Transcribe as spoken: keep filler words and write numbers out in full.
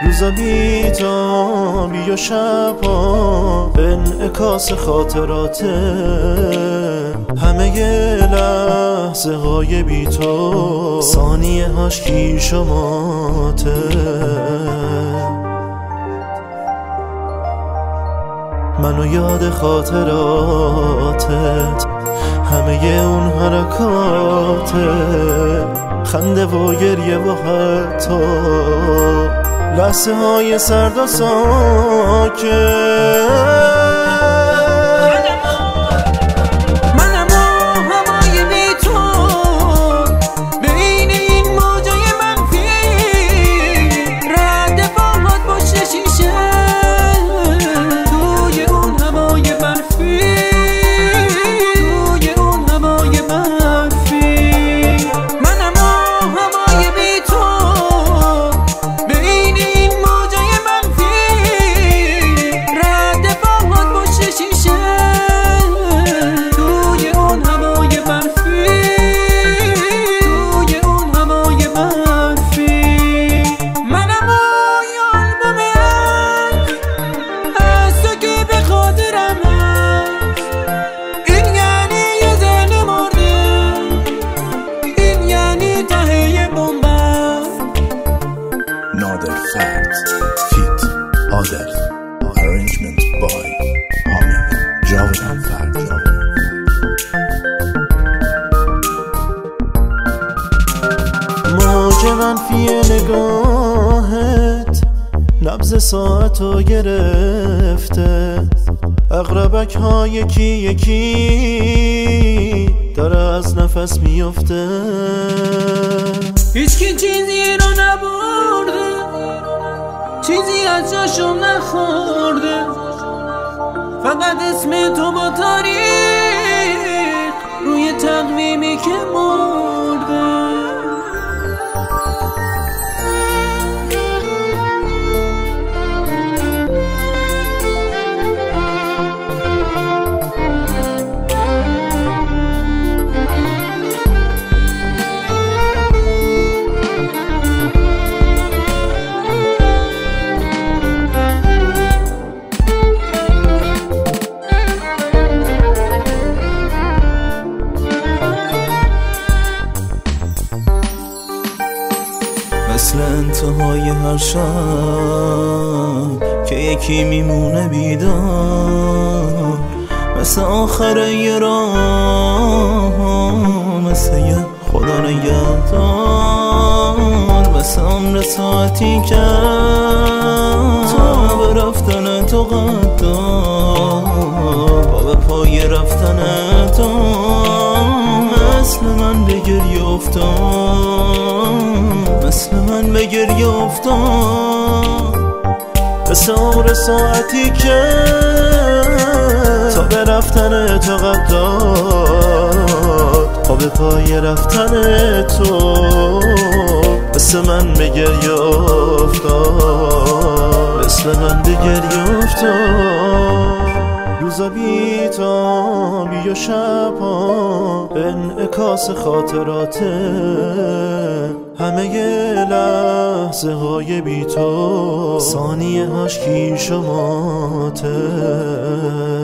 روزا بیتابی و شبها انعکاس خاطراته، همه لحظه های بی تو ثانیه هاش کیشماته. منو یاد خاطراتت، همه اون حرکاتت، خنده و گریه و حتی لحظه های سرد و ساکت. Nader Fard Feat. Ader. Arrangement by Hamid Javedan Fard. موج منفی نگاهت نبض ساعتو گرفته، اقربک ها یکی یکی داره از نفس میفته. هیچ کی چیزی رو نبرده، چیزی از جاشو نخورده، فقط اسم تو با تاریخ روی تقویمی که مرده. مثل انتهای هر شب که یکی میمونه بیدار، مثل آخر یه راه، مثل یه خدا نگهدار، مثل عمر ساعتی که تا به رفتن تو قدار، با به پای رفتن تو مثل من به گریه افتاد، مثل من به گریه افتاد، مثل عمر ساعتی که تا به رفتن تو قد داد، تا به پای رفتن تو مثل من به گریه افتاد، مثل من به گریه افتاد. روزا بیتابی و شبها انعکاس خاطراته، همه لحظه های بی تو ثانیه هاش کیشماته.